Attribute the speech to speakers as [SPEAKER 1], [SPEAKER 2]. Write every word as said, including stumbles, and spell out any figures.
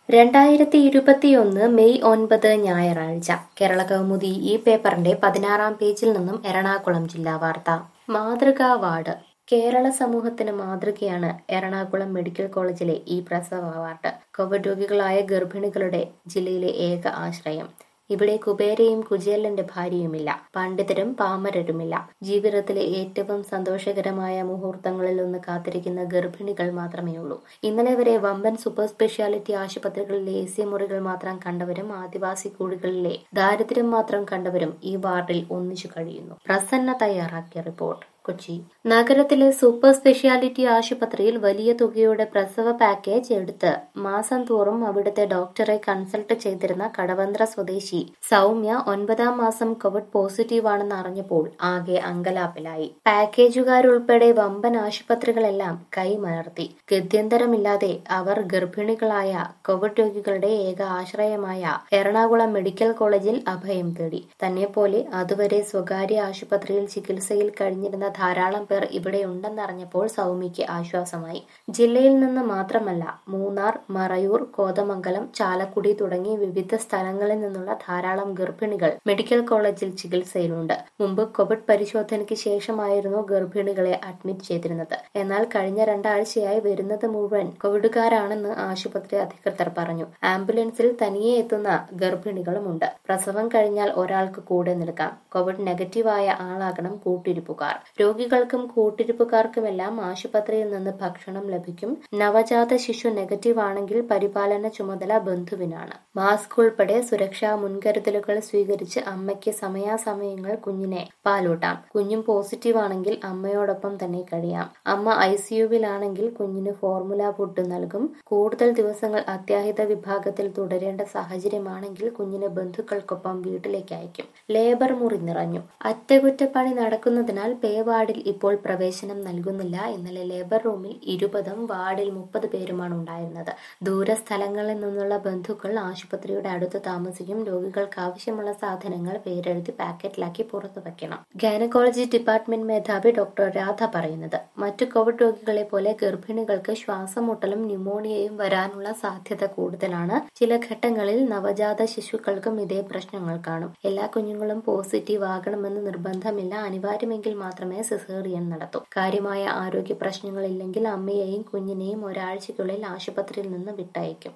[SPEAKER 1] രണ്ടായിരത്തി ഇരുപത്തിയൊന്ന് മെയ് ഒൻപത് ഞായറാഴ്ച കേരള കൗമുദി ഈ പേപ്പറിന്റെ പതിനാറാം പേജിൽ നിന്നും എറണാകുളം ജില്ലാ വാർത്ത. മാതൃകാ വാർഡ്. കേരള സമൂഹത്തിന് മാതൃകയാണ് എറണാകുളം മെഡിക്കൽ കോളേജിലെ ഈ പ്രസവ വാർഡ്. കോവിഡ് രോഗികളായ ഗർഭിണികളുടെ ജില്ലയിലെ ഏക ആശ്രയം. ഇവിടെ കുബേരയും കുചേലന്റെ ഭാര്യയുമില്ല, പണ്ഡിതരും പാമരരുമില്ല. ജീവിതത്തിലെ ഏറ്റവും സന്തോഷകരമായ മുഹൂർത്തങ്ങളിൽ ഒന്ന് കാത്തിരിക്കുന്ന ഗർഭിണികൾ മാത്രമേ ഉള്ളൂ. ഇന്നലെ വരെ വമ്പൻ സൂപ്പർ സ്പെഷ്യാലിറ്റി ആശുപത്രികളിലെ എ സി മുറികൾ മാത്രം കണ്ടവരും ആദിവാസി കൂടികളിലെ ദാരിദ്ര്യം മാത്രം കണ്ടവരും ഈ വാർഡിൽ ഒന്നിച്ചു കഴിയുന്നു. പ്രസന്ന തയ്യാറാക്കിയ റിപ്പോർട്ട്. കൊച്ചി. നഗരത്തിലെ സൂപ്പർ സ്പെഷ്യാലിറ്റി ആശുപത്രിയിൽ വലിയ തുകയുടെ പ്രസവ പാക്കേജ് എടുത്ത് മാസം തോറും അവിടുത്തെ ഡോക്ടറെ കൺസൾട്ട് ചെയ്തിരുന്ന കടവന്ത്ര സ്വദേശി സൗമ്യ ഒൻപതാം മാസം കോവിഡ് പോസിറ്റീവാണെന്ന് അറിഞ്ഞപ്പോൾ ആകെ അങ്കലാപ്പിലായി. പാക്കേജുകാരുൾപ്പെടെ വമ്പൻ ആശുപത്രികളെല്ലാം കൈമലർത്തി. ഗത്യന്തരമില്ലാതെ അവർ ഗർഭിണികളായ കോവിഡ് രോഗികളുടെ ഏക ആശ്രയമായ എറണാകുളം മെഡിക്കൽ കോളേജിൽ അഭയം തേടി. തന്നെപ്പോലെ അതുവരെ സ്വകാര്യ ആശുപത്രിയിൽ ചികിത്സയിൽ കഴിഞ്ഞിരുന്ന ധാരാളം പേർ ഇവിടെ ഉണ്ടെന്നറിഞ്ഞപ്പോൾ സൗമ്യയ്ക്ക് ആശ്വാസമായി. ജില്ലയിൽ നിന്ന് മാത്രമല്ല, മൂന്നാർ, മറയൂർ, കോതമംഗലം, ചാലക്കുടി തുടങ്ങി വിവിധ സ്ഥലങ്ങളിൽ നിന്നുള്ള ധാരാളം ഗർഭിണികൾ മെഡിക്കൽ കോളേജിൽ ചികിത്സയിലുണ്ട്. മുമ്പ് കോവിഡ് പരിശോധനയ്ക്ക് ശേഷമായിരുന്നു ഗർഭിണികളെ അഡ്മിറ്റ് ചെയ്തിരുന്നത്. എന്നാൽ കഴിഞ്ഞ രണ്ടാഴ്ചയായി വരുന്നത് മുഴുവൻ കോവിഡുകാരാണെന്ന് ആശുപത്രി അധികൃതർ പറഞ്ഞു. ആംബുലൻസിൽ തനിയെ എത്തുന്ന ഗർഭിണികളുമുണ്ട്. പ്രസവം കഴിഞ്ഞാൽ ഒരാൾക്ക് കൂടെ നിൽക്കാം. കോവിഡ് നെഗറ്റീവായ ആളാകണം കൂട്ടിരിപ്പുകാർ. രോഗികൾക്കും കൂട്ടിരിപ്പുകാർക്കുമെല്ലാം ആശുപത്രിയിൽ നിന്ന് ഭക്ഷണം ലഭിക്കും. നവജാത ശിശു നെഗറ്റീവ് ആണെങ്കിൽ പരിപാലന ചുമതല ബന്ധുവിനാണ്. മാസ്ക് ഉൾപ്പെടെ സുരക്ഷാ മുൻകരുതലുകൾ സ്വീകരിച്ച് അമ്മയ്ക്ക് സമയാസമയങ്ങൾ കുഞ്ഞിനെ പാലൂട്ടാം. കുഞ്ഞും പോസിറ്റീവ് ആണെങ്കിൽ അമ്മയോടൊപ്പം തന്നെ കഴിയാം. അമ്മ ഐ സിയുവിലാണെങ്കിൽ കുഞ്ഞിന് ഫോർമുല ഫുഡ് നൽകും. കൂടുതൽ ദിവസങ്ങൾ അത്യാഹിത വിഭാഗത്തിൽ തുടരേണ്ട സാഹചര്യമാണെങ്കിൽ കുഞ്ഞിനെ ബന്ധുക്കൾക്കൊപ്പം വീട്ടിലേക്ക് അയക്കും. ലേബർ മുറി നിറഞ്ഞു. അറ്റകുറ്റപ്പണി നടക്കുന്നതിനാൽ പേ വാർഡിൽ ഇപ്പോൾ പ്രവേശനം നൽകുന്നില്ല. ഇന്നലെ ലേബർ റൂമിൽ ഇരുപതും വാർഡിൽ മുപ്പത് പേരുമാണ് ഉണ്ടായിരുന്നത്. ദൂരസ്ഥലങ്ങളിൽ നിന്നുള്ള ബന്ധുക്കൾ ആശുപത്രിയുടെ അടുത്ത് താമസിക്കും. രോഗികൾക്ക് ആവശ്യമുള്ള സാധനങ്ങൾ പേരെഴുതി പാക്കറ്റിലാക്കി പുറത്തു വയ്ക്കണം. ഗൈനക്കോളജി ഡിപ്പാർട്ട്മെന്റ് മേധാവി ഡോക്ടർ രാധ പറയുന്നത്, മറ്റു കോവിഡ് രോഗികളെ പോലെ ഗർഭിണികൾക്ക് ശ്വാസമുട്ടലും ന്യൂമോണിയയും വരാനുള്ള സാധ്യത കൂടുതലാണ്. ചില ഘട്ടങ്ങളിൽ നവജാത ശിശുക്കൾക്കും ഇതേ പ്രശ്നങ്ങൾ കാണും. എല്ലാ കുഞ്ഞുങ്ങളും പോസിറ്റീവ് ആകണമെന്ന് നിർബന്ധമില്ല. അനിവാര്യമെങ്കിൽ മാത്രമേ സിസേറിയൻ നടത്തൂ. കാര്യമായ ആരോഗ്യ പ്രശ്നങ്ങളില്ലെങ്കിൽ അമ്മയെയും കുഞ്ഞിനെയും ഒരാഴ്ചയ്ക്കുള്ളിൽ ആശുപത്രിയിൽ നിന്ന് വിട്ടയക്കും.